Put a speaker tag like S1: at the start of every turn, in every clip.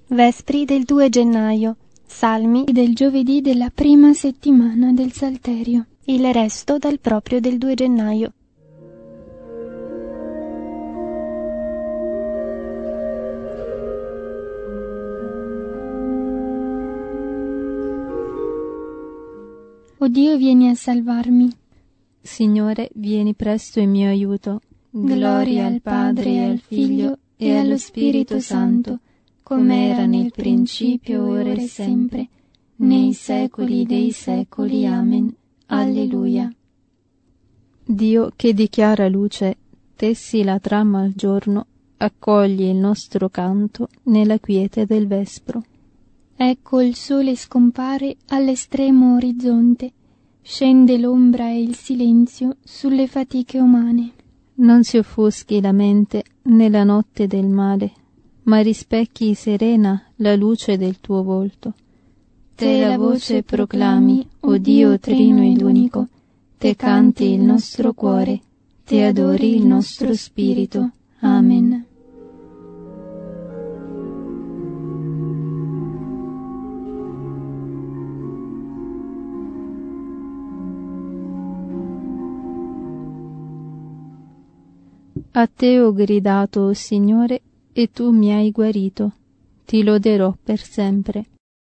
S1: Vespri del 2 gennaio. Salmi del giovedì della prima settimana del Salterio. Il resto dal proprio del 2 gennaio. O Dio, vieni a salvarmi.
S2: Signore, vieni presto in mio aiuto.
S1: Gloria al Padre e al Figlio e allo Spirito Santo, come era nel principio, ora e sempre, nei secoli dei secoli. Amen. Alleluia.
S2: Dio che dichiara luce, tessi la trama al giorno, accoglie il nostro canto nella quiete del vespro.
S1: Ecco il sole scompare all'estremo orizzonte, scende l'ombra e il silenzio sulle fatiche umane.
S2: Non si offuschi la mente nella notte del male, ma rispecchi serena la luce del tuo volto.
S1: Te la voce proclami, o Dio trino ed unico, te canti il nostro cuore, te adori il nostro spirito. Amen.
S2: A te ho gridato, o Signore, e tu mi hai guarito. Ti loderò per sempre.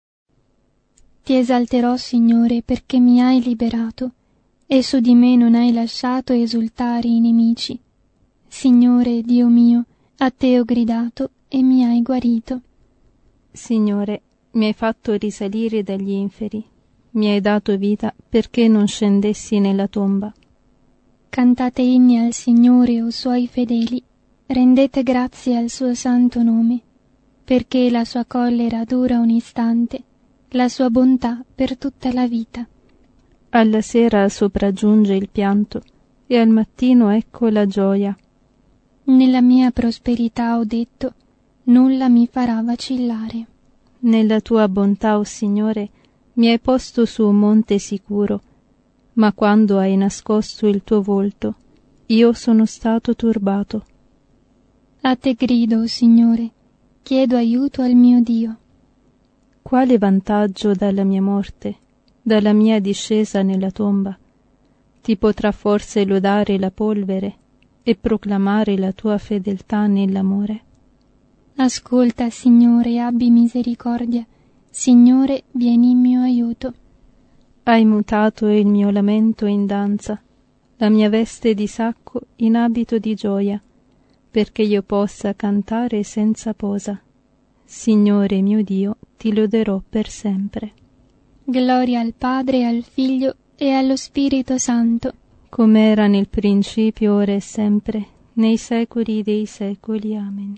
S1: Ti esalterò, Signore, perché mi hai liberato, e su di me non hai lasciato esultare i nemici. Signore, Dio mio, a te ho gridato e mi hai guarito.
S2: Signore, mi hai fatto risalire dagli inferi, mi hai dato vita perché non scendessi nella tomba.
S1: Cantate inni al Signore, o suoi fedeli, rendete grazie al suo santo nome, perché la sua collera dura un istante, la sua bontà per tutta la vita.
S2: Alla sera sopraggiunge il pianto, e al mattino ecco la gioia.
S1: Nella mia prosperità ho detto, nulla mi farà vacillare.
S2: Nella tua bontà, o Signore, mi hai posto su un monte sicuro, ma quando hai nascosto il tuo volto, io sono stato turbato.
S1: A te grido, o Signore, chiedo aiuto al mio Dio.
S2: Quale vantaggio dalla mia morte, dalla mia discesa nella tomba? Ti potrà forse lodare la polvere e proclamare la tua fedeltà nell'amore?
S1: Ascolta, Signore, abbi misericordia. Signore, vieni in mio aiuto.
S2: Hai mutato il mio lamento in danza, la mia veste di sacco in abito di gioia, perché io possa cantare senza posa. Signore mio Dio, ti loderò per sempre.
S1: Gloria al Padre, al Figlio e allo Spirito Santo,
S2: come era nel principio, ora e sempre, nei secoli dei secoli. Amen.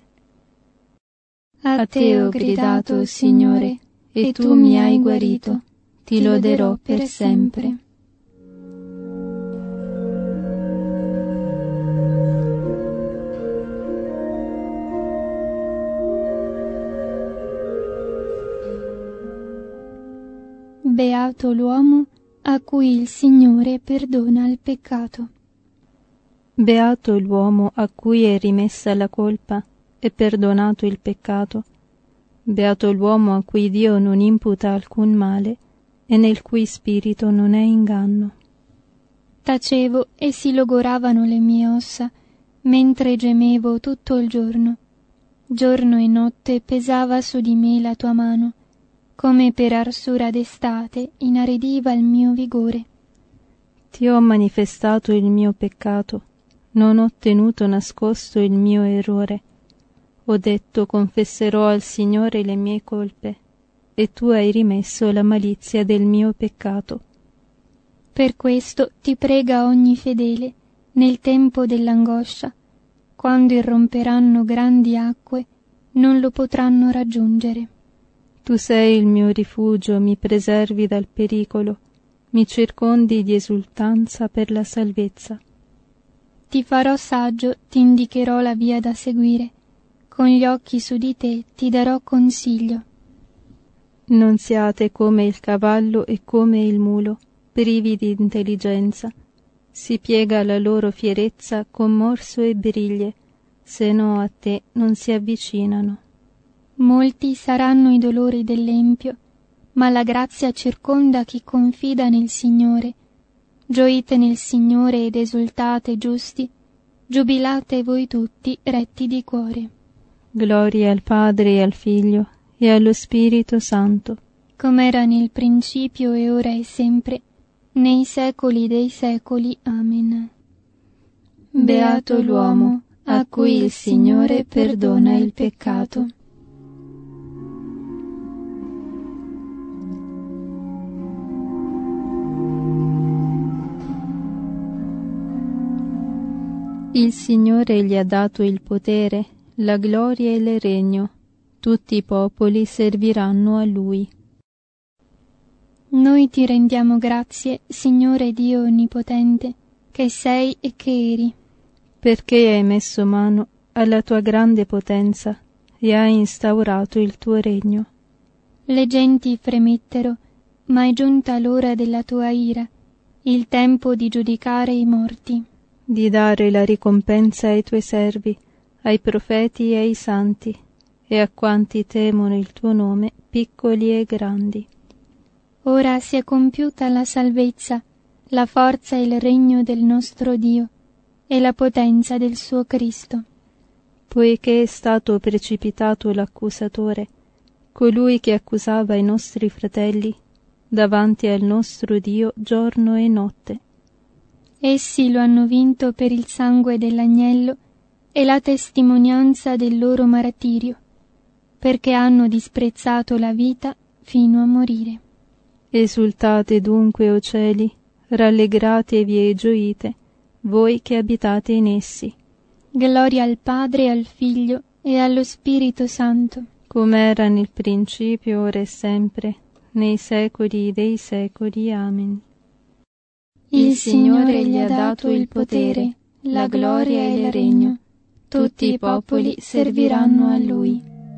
S1: A te ho gridato, Signore, e tu mi hai guarito. Ti loderò per sempre. Beato l'uomo a cui il Signore perdona il peccato.
S2: Beato l'uomo a cui è rimessa la colpa e perdonato il peccato. Beato l'uomo a cui Dio non imputa alcun male e nel cui spirito non è inganno.
S1: Tacevo e si logoravano le mie ossa, mentre gemevo tutto il giorno. Giorno e notte pesava su di me la tua mano, come per arsura d'estate inaridiva il mio vigore.
S2: Ti ho manifestato il mio peccato, non ho tenuto nascosto il mio errore. Ho detto, confesserò al Signore le mie colpe, e tu hai rimesso la malizia del mio peccato.
S1: Per questo ti prega ogni fedele, nel tempo dell'angoscia, quando irromperanno grandi acque, non lo potranno raggiungere.
S2: Tu sei il mio rifugio, mi preservi dal pericolo, mi circondi di esultanza per la salvezza.
S1: Ti farò saggio, ti indicherò la via da seguire, con gli occhi su di te ti darò consiglio.
S2: Non siate come il cavallo e come il mulo, privi di intelligenza. Si piega la loro fierezza con morso e briglie, se no a te non si avvicinano.
S1: Molti saranno i dolori dell'empio, ma la grazia circonda chi confida nel Signore. Gioite nel Signore ed esultate giusti, giubilate voi tutti retti di cuore.
S2: Gloria al Padre e al Figlio e allo Spirito Santo,
S1: come era nel principio e ora e sempre, nei secoli dei secoli. Amen. Beato l'uomo a cui il Signore perdona il peccato.
S2: Il Signore gli ha dato il potere, la gloria e il regno. Tutti i popoli serviranno a Lui.
S1: Noi ti rendiamo grazie, Signore Dio Onnipotente, che sei e che eri,
S2: perché hai messo mano alla tua grande potenza e hai instaurato il tuo regno.
S1: Le genti fremettero, ma è giunta l'ora della tua ira, il tempo di giudicare i morti,
S2: di dare la ricompensa ai tuoi servi, ai profeti e ai santi, e a quanti temono il tuo nome, piccoli e grandi.
S1: Ora si è compiuta la salvezza, la forza e il regno del nostro Dio, e la potenza del suo Cristo.
S2: Poiché è stato precipitato l'accusatore, colui che accusava i nostri fratelli, davanti al nostro Dio giorno e notte.
S1: Essi lo hanno vinto per il sangue dell'agnello e la testimonianza del loro martirio, perché hanno disprezzato la vita fino a morire.
S2: Esultate dunque, o cieli, rallegratevi e gioite, voi che abitate in essi.
S1: Gloria al Padre, al Figlio e allo Spirito Santo,
S2: come era nel principio, ora e sempre, nei secoli dei secoli. Amen.
S1: Il Signore gli ha dato il potere, la gloria e il regno. Tutti i popoli serviranno a Lui.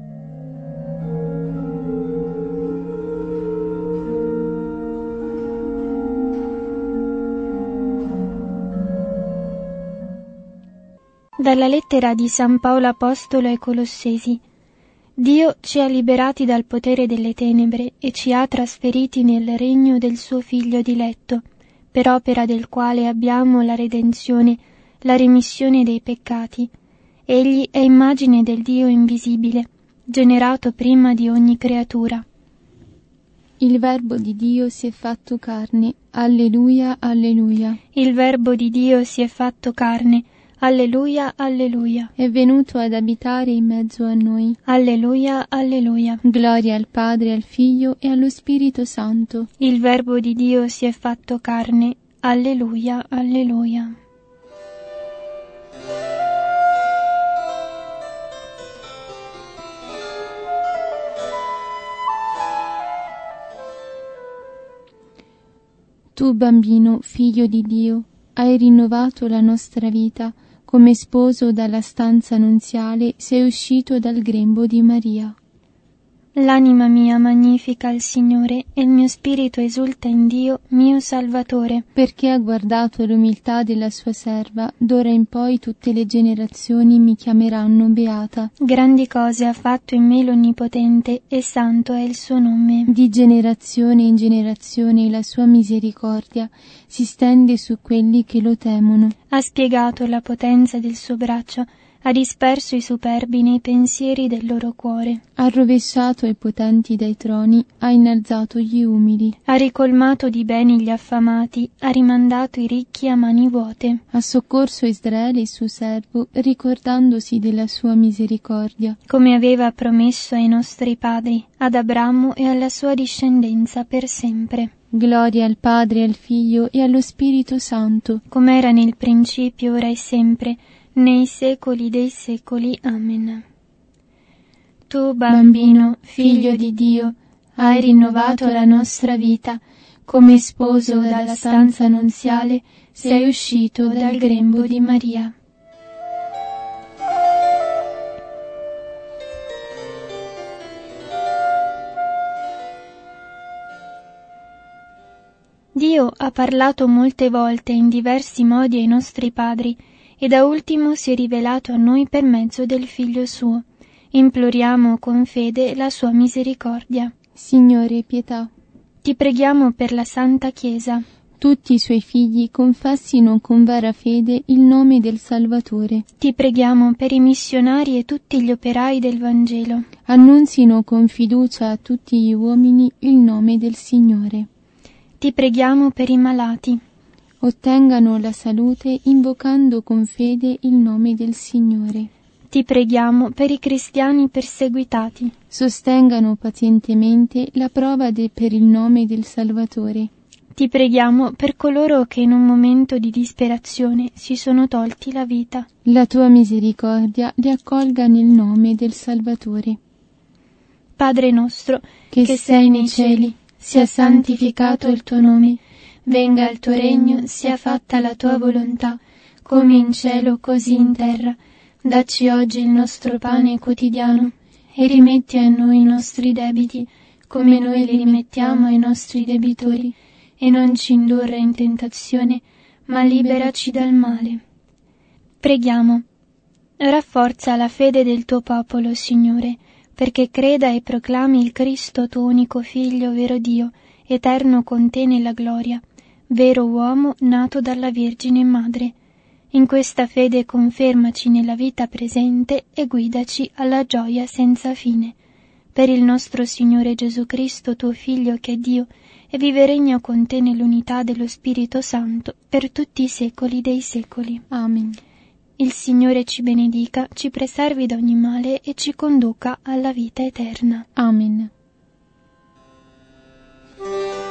S1: Dalla lettera di San Paolo Apostolo ai Colossesi. Dio ci ha liberati dal potere delle tenebre e ci ha trasferiti nel regno del suo Figlio diletto, per opera del quale abbiamo la redenzione, la remissione dei peccati. Egli è immagine del Dio invisibile, generato prima di ogni creatura.
S3: Il Verbo di Dio si è fatto carne. Alleluia, alleluia.
S1: Il Verbo di Dio si è fatto carne. Alleluia, alleluia.
S3: È venuto ad abitare in mezzo a noi.
S1: Alleluia, alleluia.
S3: Gloria al Padre, al Figlio e allo Spirito Santo.
S1: Il Verbo di Dio si è fatto carne. Alleluia, alleluia.
S3: Tu, bambino, figlio di Dio, hai rinnovato la nostra vita. Come sposo dalla stanza nunziale sei uscito dal grembo di Maria.
S1: L'anima mia magnifica il Signore e il mio spirito esulta in Dio, mio Salvatore,
S3: perché ha guardato l'umiltà della sua serva. D'ora in poi tutte le generazioni mi chiameranno beata.
S1: Grandi cose ha fatto in me l'Onnipotente e santo è il suo nome.
S3: Di generazione in generazione la sua misericordia si stende su quelli che lo temono.
S1: Ha spiegato la potenza del suo braccio, ha disperso i superbi nei pensieri del loro cuore.
S3: Ha rovesciato i potenti dai troni, ha innalzato gli umili.
S1: Ha ricolmato di beni gli affamati, ha rimandato i ricchi a mani vuote.
S3: Ha soccorso Israele il suo servo, ricordandosi della sua misericordia.
S1: Come aveva promesso ai nostri padri, ad Abramo e alla sua discendenza per sempre.
S3: Gloria al Padre, al Figlio e allo Spirito Santo,
S1: come era nel principio, ora e sempre, nei secoli dei secoli. Amen. Tu, bambino, figlio di Dio, hai rinnovato la nostra vita, come sposo dalla stanza nunziale sei uscito dal grembo di Maria. Dio ha parlato molte volte in diversi modi ai nostri padri e da ultimo si è rivelato a noi per mezzo del Figlio suo, Imploriamo con fede la sua misericordia.
S3: Signore, pietà.
S1: Ti preghiamo per la Santa Chiesa.
S3: Tutti i suoi figli confessino con vera fede il nome del Salvatore.
S1: Ti preghiamo per i missionari e tutti gli operai del Vangelo.
S3: Annunzino con fiducia a tutti gli uomini il nome del Signore.
S1: Ti preghiamo per i malati.
S3: Ottengano la salute invocando con fede il nome del Signore.
S1: Ti preghiamo per i cristiani perseguitati.
S3: Sostengano pazientemente la prova per il nome del Salvatore.
S1: Ti preghiamo per coloro che in un momento di disperazione si sono tolti la vita.
S3: La tua misericordia li accolga nel nome del Salvatore.
S1: Padre nostro,
S3: che sei nei cieli,
S1: sia santificato il tuo nome. Venga il tuo regno, sia fatta la tua volontà, come in cielo così in terra. Dacci oggi il nostro pane quotidiano e rimetti a noi i nostri debiti, come noi li rimettiamo ai nostri debitori. E non ci indurre in tentazione, ma liberaci dal male. Preghiamo. Rafforza la fede del tuo popolo, Signore, perché creda e proclami il Cristo, tuo unico Figlio, vero Dio, eterno con te nella gloria, vero uomo nato dalla Vergine Madre. In questa fede confermaci nella vita presente e guidaci alla gioia senza fine. Per il nostro Signore Gesù Cristo, tuo Figlio, che è Dio, e vive e regna con te nell'unità dello Spirito Santo per tutti i secoli dei secoli.
S3: Amen.
S1: Il Signore ci benedica, ci preservi da ogni male e ci conduca alla vita eterna.
S3: Amen.